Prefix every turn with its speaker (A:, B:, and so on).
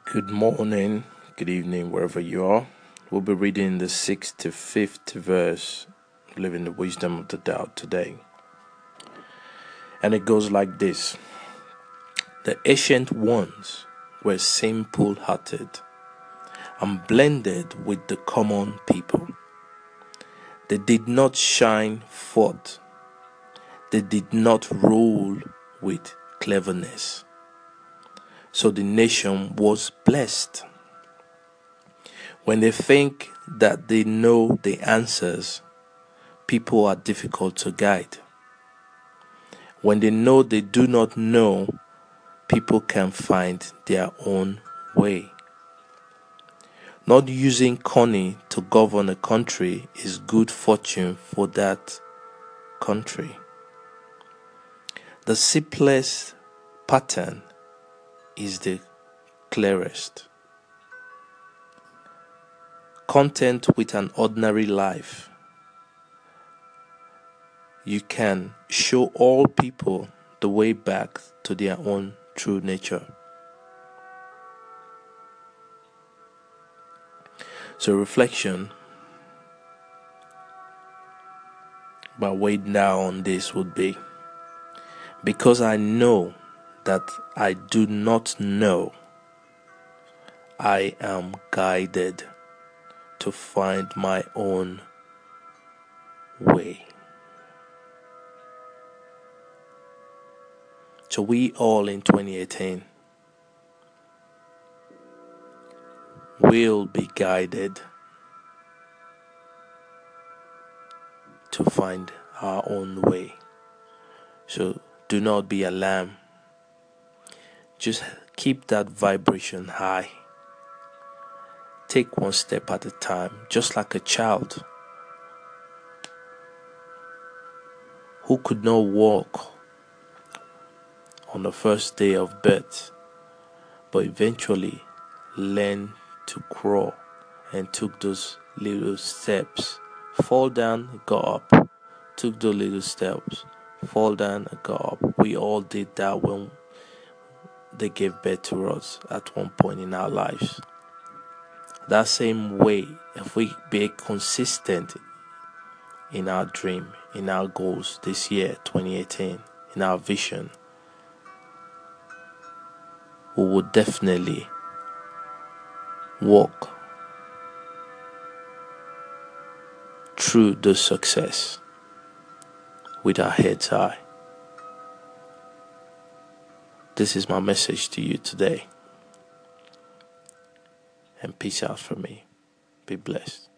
A: Good morning, good evening, wherever you are. We'll be reading the 65th verse, Living the Wisdom of the Tao today. And it goes like this. The ancient ones were simple-hearted and blended with the common people. They did not shine forth. They did not rule with cleverness. So the nation was blessed. When they think that they know the answers, people are difficult to guide. When they know they do not know, people can find their own way. Not using cunning to govern a country is good fortune for that country. The simplest pattern is the clearest. Content with an ordinary life. You can show all people the way back to their own true nature. So reflection by weighing down on this would be, because I know that I do not know, I am guided to find my own way. So we all in 2018 will be guided to find our own way. So do not be alarmed. Just keep that vibration high. Take one step at a time, just like a child who could not walk on the first day of birth, but eventually learned to crawl and took those little steps. Fall down, got up. Took those little steps. Fall down, got up. We all did that when they gave birth to us at one point in our lives. That same way, if we be consistent in our dream, in our goals this year, 2018, in our vision, we will definitely walk through the success with our heads high. This is my message to you today. And peace out from me. Be blessed.